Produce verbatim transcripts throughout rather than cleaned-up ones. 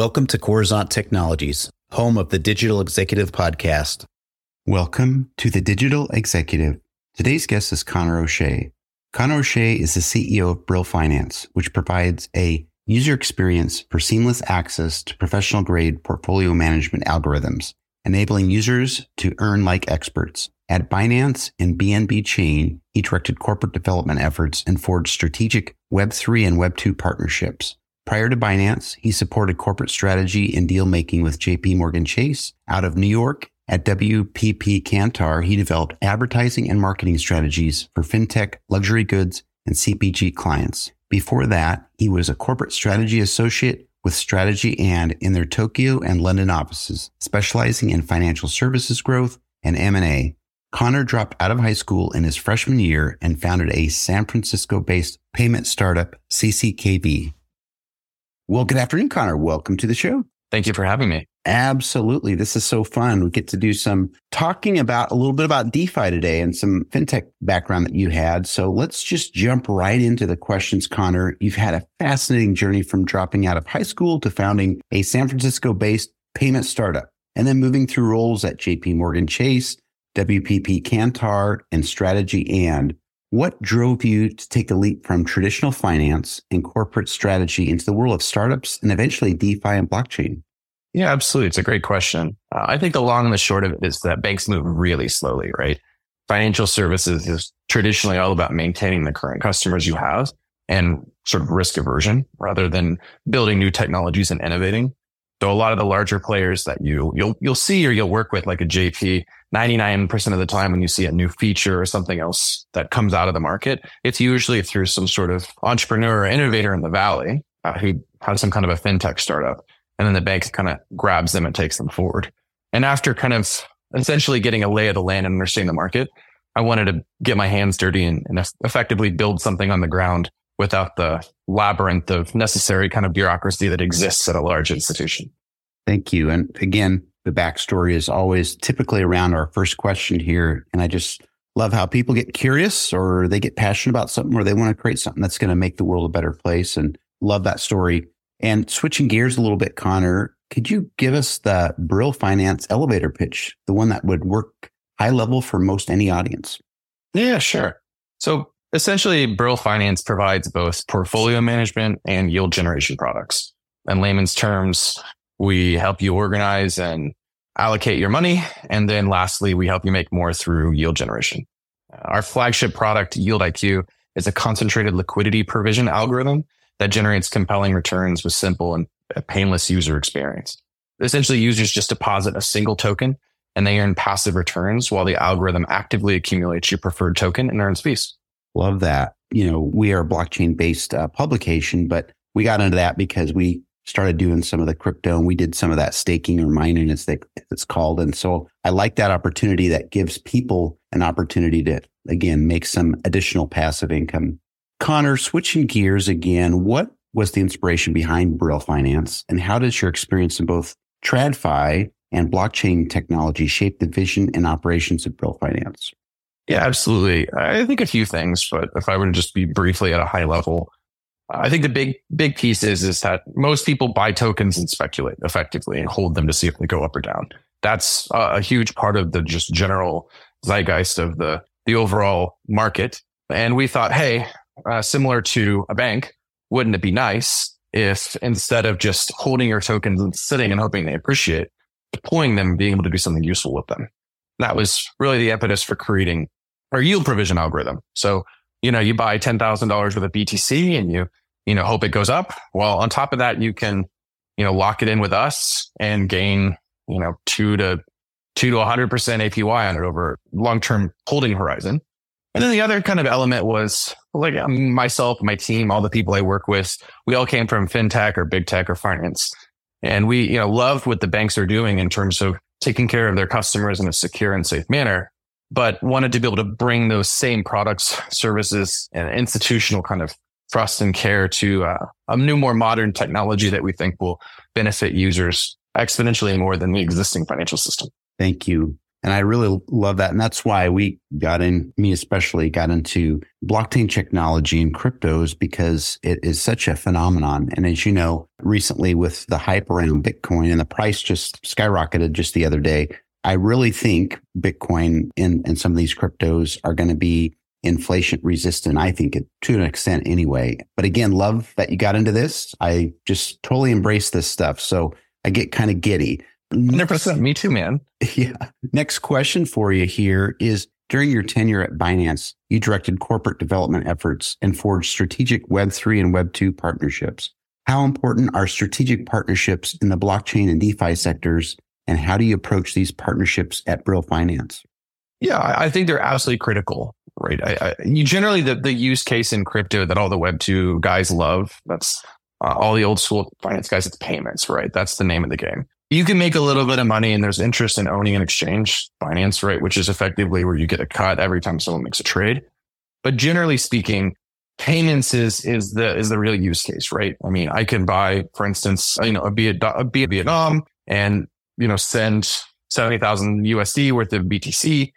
Welcome to Coruzant Technologies, home of the Digital Executive Podcast. Welcome to the Digital Executive. Today's guest is Conor O'Shea. Conor O'Shea is the C E O of Brill Finance, which provides a user experience for seamless access to professional-grade portfolio management algorithms, enabling users to earn like experts. At Binance and B N B Chain, he directed corporate development efforts and forged strategic Web three and Web two partnerships. Prior to Binance, he supported corporate strategy and deal-making with J P Morgan Chase. Out of New York, at W P P Kantar, he developed advertising and marketing strategies for fintech, luxury goods, and C P G clients. Before that, he was a corporate strategy associate with Strategy and in their Tokyo and London offices, specializing in financial services growth and M and A. Conor dropped out of high school in his freshman year and founded a San Francisco-based payment startup, C C K V. Well, good afternoon, Conor. Welcome to the show. Thank you for having me. Absolutely. This is so fun. We get to do some talking about a little bit about DeFi today and some fintech background that you had. So let's just jump right into the questions, Conor. You've had a fascinating journey from dropping out of high school to founding a San Francisco-based payment startup and then moving through roles at J P Morgan Chase, W P P Kantar, and Strategy and. What drove you to take a leap from traditional finance and corporate strategy into the world of startups and eventually DeFi and blockchain? Yeah, absolutely. It's a great question. Uh, I think the long and the short of it is that banks move really slowly, right? Financial services is traditionally all about maintaining the current customers you have and sort of risk aversion rather than building new technologies and innovating. So a lot of the larger players that you, you'll, you'll see or you'll work with, like a J P, ninety-nine percent of the time when you see a new feature or something else that comes out of the market, it's usually through some sort of entrepreneur or innovator in the Valley uh, who has some kind of a fintech startup. And then the bank kind of grabs them and takes them forward. And after kind of essentially getting a lay of the land and understanding the market, I wanted to get my hands dirty and, and effectively build something on the ground without the labyrinth of necessary kind of bureaucracy that exists at a large institution. Thank you. And again, the backstory is always typically around our first question here. And I just love how people get curious or they get passionate about something or they want to create something that's going to make the world a better place, and love that story. And switching gears a little bit, Conor, could you give us the Brill Finance elevator pitch, the one that would work high level for most any audience? Yeah, sure. So essentially, Brill Finance provides both portfolio management and yield generation products. In layman's terms, we help you organize and allocate your money. And then lastly, we help you make more through yield generation. Our flagship product, Yield I Q, is a concentrated liquidity provision algorithm that generates compelling returns with simple and a painless user experience. Essentially, users just deposit a single token and they earn passive returns while the algorithm actively accumulates your preferred token and earns fees. Love that. You know, we are a blockchain-based uh, publication, but we got into that because we started doing some of the crypto and we did some of that staking or mining, as they, it's called. And so I like that opportunity that gives people an opportunity to, again, make some additional passive income. Conor, switching gears again, what was the inspiration behind Brill Finance and how does your experience in both TradFi and blockchain technology shape the vision and operations of Brill Finance? Yeah, absolutely. I think a few things, but if I were to just be briefly at a high level, I think the big, big piece is, is that most people buy tokens and speculate effectively and hold them to see if they go up or down. That's a, a huge part of the just general zeitgeist of the, the overall market. And we thought, hey, uh, similar to a bank, wouldn't it be nice if instead of just holding your tokens and sitting and hoping they appreciate, deploying them and being able to do something useful with them? That was really the impetus for creating our yield provision algorithm. So, you know, you buy ten thousand dollars worth of B T C and you, you know, hope it goes up. Well, on top of that, you can, you know, lock it in with us and gain, you know, two to two to one hundred percent A P Y on it over long-term holding horizon. And then the other kind of element was like um, myself, my team, all the people I work with, we all came from fintech or big tech or finance. And we, you know, loved what the banks are doing in terms of taking care of their customers in a secure and safe manner, but wanted to be able to bring those same products, services, and institutional kind of trust and care to uh, a new, more modern technology that we think will benefit users exponentially more than the existing financial system. Thank you. And I really love that. And that's why we got in, me especially, got into blockchain technology and cryptos because it is such a phenomenon. And as you know, recently with the hype around Bitcoin and the price just skyrocketed just the other day, I really think Bitcoin and, and some of these cryptos are going to be inflation resistant. I think it, to an extent anyway. But again, love that you got into this. I just totally embrace this stuff. So I get kind of giddy. one hundred percent. Me too, man. Yeah. Next question for you here is, during your tenure at Binance, you directed corporate development efforts and forged strategic Web three and Web two partnerships. How important are strategic partnerships in the blockchain and DeFi sectors, and how do you approach these partnerships at Brill Finance? Yeah, I think they're absolutely critical, right? I, I, you generally, the, the use case in crypto that all the Web two guys love, that's uh, all the old school finance guys, it's payments, right? That's the name of the game. You can make a little bit of money and there's interest in owning an exchange finance, right? Which is effectively where you get a cut every time someone makes a trade. But generally speaking, payments is, is the, is the real use case, right? I mean, I can buy, for instance, you know, a, be a, be a Vietnam and, you know, send seventy thousand U S D worth of B T C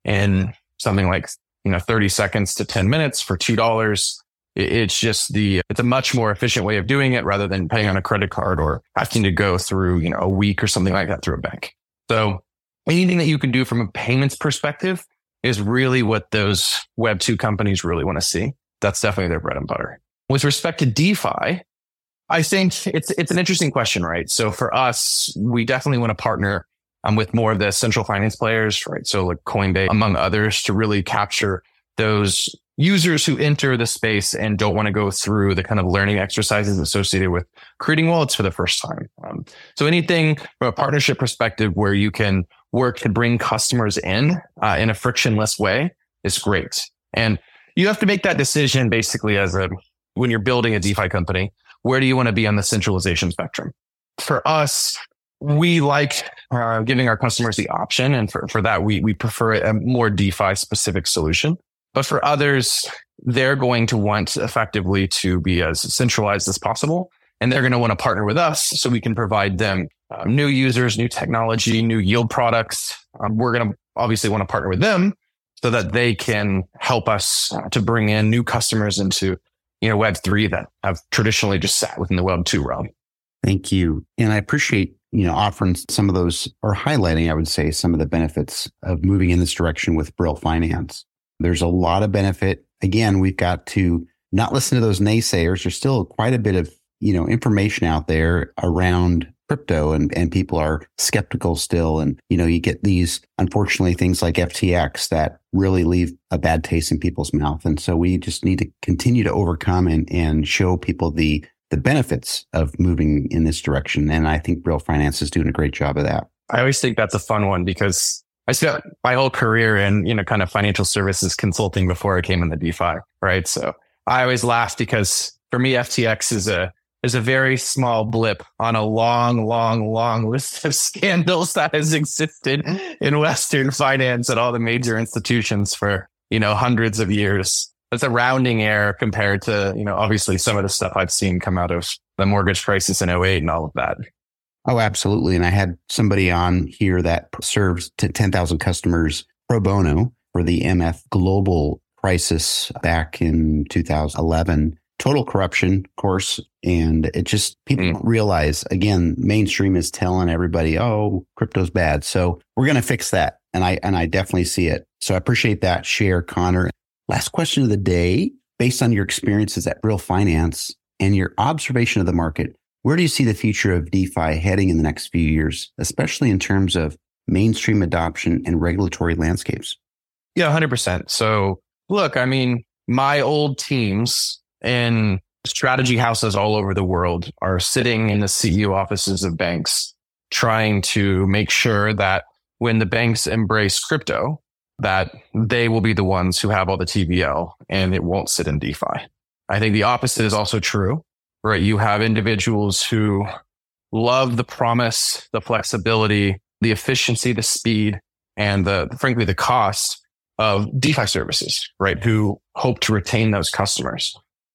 in something like, you know, thirty seconds to ten minutes for two dollars. It's just the, it's a much more efficient way of doing it rather than paying on a credit card or having to go through, you know, a week or something like that through a bank. So anything that you can do from a payments perspective is really what those Web two companies really want to see. That's definitely their bread and butter. With respect to DeFi, I think it's, it's an interesting question, right? So for us, we definitely want to partner um, with more of the central finance players, right? So like Coinbase, among others, to really capture those users who enter the space and don't want to go through the kind of learning exercises associated with creating wallets for the first time. Um, so anything from a partnership perspective where you can work to bring customers in uh, in a frictionless way is great. And you have to make that decision basically as a, when you're building a DeFi company, where do you want to be on the centralization spectrum? For us, we like uh, giving our customers the option. And for, for that, we, we prefer a more DeFi specific solution. But for others, they're going to want effectively to be as centralized as possible. And they're going to want to partner with us so we can provide them uh, new users, new technology, new yield products. Um, we're going to obviously want to partner with them so that they can help us uh, to bring in new customers into, you know, Web three that have traditionally just sat within the Web two realm. Thank you. And I appreciate, you know, offering some of those, or highlighting, I would say, some of the benefits of moving in this direction with Brill Finance. There's a lot of benefit. Again, we've got to not listen to those naysayers. There's still quite a bit of, you know, information out there around crypto, and, and people are skeptical still. And, you know, you get these, unfortunately, things like F T X that really leave a bad taste in people's mouth. And so we just need to continue to overcome and, and show people the, the benefits of moving in this direction. And I think Brill Finance is doing a great job of that. I always think that's a fun one because I spent my whole career in, you know, kind of financial services consulting before I came in the DeFi, right? So I always laugh because for me, F T X is a, is a very small blip on a long, long, long list of scandals that has existed in Western finance at all the major institutions for, you know, hundreds of years. That's a rounding error compared to, you know, obviously some of the stuff I've seen come out of the mortgage crisis in oh eight and all of that. Oh, absolutely. And I had somebody on here that serves ten thousand customers pro bono for the M F Global crisis back in two thousand eleven. Total corruption, of course. And it just, people mm. don't realize, again, mainstream is telling everybody, oh, crypto's bad. So we're going to fix that. And I, and I definitely see it. So I appreciate that share, Connor. Last question of the day, based on your experiences at Brill Finance and your observation of the market, where do you see the future of DeFi heading in the next few years, especially in terms of mainstream adoption and regulatory landscapes? Yeah, one hundred percent. So look, I mean, my old teams in strategy houses all over the world are sitting in the C E O offices of banks, trying to make sure that when the banks embrace crypto, that they will be the ones who have all the T V L and it won't sit in DeFi. I think the opposite is also true. Right. You have individuals who love the promise, the flexibility, the efficiency, the speed, and the, frankly, the cost of DeFi services, right? Who hope to retain those customers.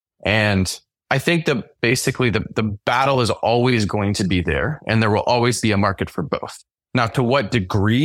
And I think that basically the, the battle is always going to be there, and there will always be a market for both. Now, to what degree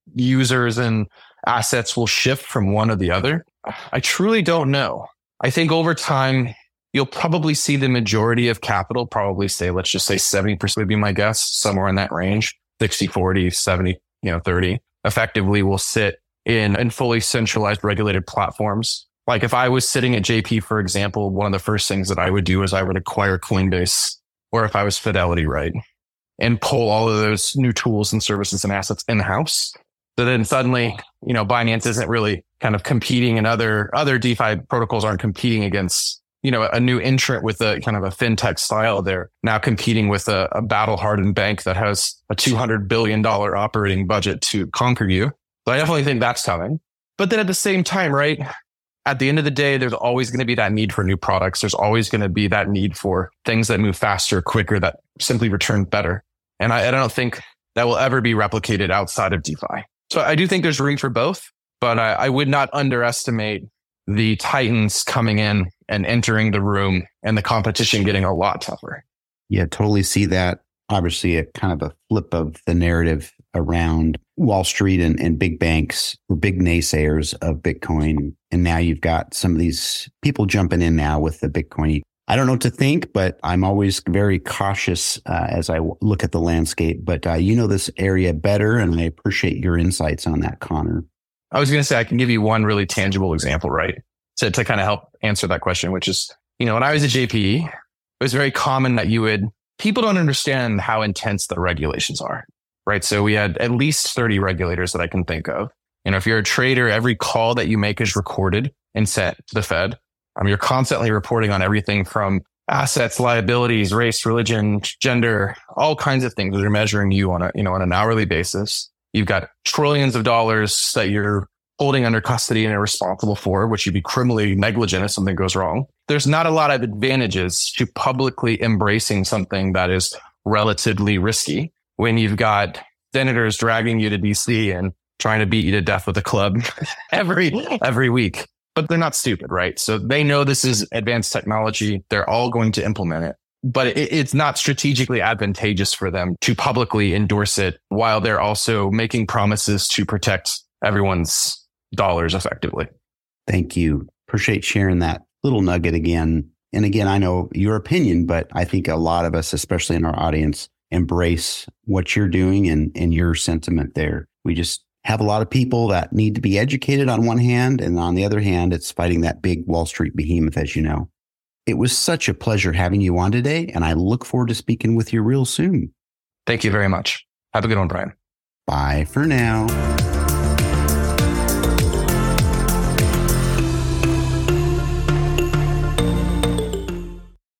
users and assets will shift from one or the other? I truly don't know. I think over time, you'll probably see the majority of capital, probably say, let's just say seventy percent would be my guess, somewhere in that range, sixty, forty, seventy, you know, thirty, effectively will sit in, in fully centralized regulated platforms. Like if I was sitting at J P, for example, one of the first things that I would do is I would acquire Coinbase, or if I was Fidelity, right? And pull all of those new tools and services and assets in-house. So then suddenly, you know, Binance isn't really kind of competing, and other, other DeFi protocols aren't competing against, you know, a new entrant with a kind of a fintech style. They're now competing with a, a battle-hardened bank that has a two hundred billion dollars operating budget to conquer you. So I definitely think that's coming. But then at the same time, right, at the end of the day, there's always going to be that need for new products. There's always going to be that need for things that move faster, quicker, that simply return better. And I, I don't think that will ever be replicated outside of DeFi. So I do think there's room for both, but I, I would not underestimate the titans coming in and entering the room and the competition getting a lot tougher. Yeah, totally see that. Obviously, a kind of a flip of the narrative around Wall Street and, and big banks were big naysayers of Bitcoin. And now you've got some of these people jumping in now with the Bitcoin. I don't know what to think, but I'm always very cautious uh, as I w- look at the landscape. But uh, you know this area better, and I appreciate your insights on that, Connor. I was going to say, I can give you one really tangible example, right? To, to kind of help answer that question, which is, you know, when I was at J P E, it was very common that you would, people don't understand how intense the regulations are, right? So we had at least thirty regulators that I can think of. You know, if you're a trader, every call that you make is recorded and sent to the Fed. Um, you're constantly reporting on everything from assets, liabilities, race, religion, gender, all kinds of things that are measuring you on a, you know, on an hourly basis. You've got trillions of dollars that you're holding under custody and are responsible for, which you'd be criminally negligent if something goes wrong. There's not a lot of advantages to publicly embracing something that is relatively risky when you've got senators dragging you to D C and trying to beat you to death with a club every, every week. But they're not stupid, right? So they know this is advanced technology. They're all going to implement it. But it, it's not strategically advantageous for them to publicly endorse it while they're also making promises to protect everyone's dollars effectively. Thank you. Appreciate sharing that little nugget again. And again, I know your opinion, but I think a lot of us, especially in our audience, embrace what you're doing and, and your sentiment there. We just have a lot of people that need to be educated on one hand, and on the other hand, it's fighting that big Wall Street behemoth, as you know. It was such a pleasure having you on today, and I look forward to speaking with you real soon. Thank you very much. Have a good one, Brian. Bye for now.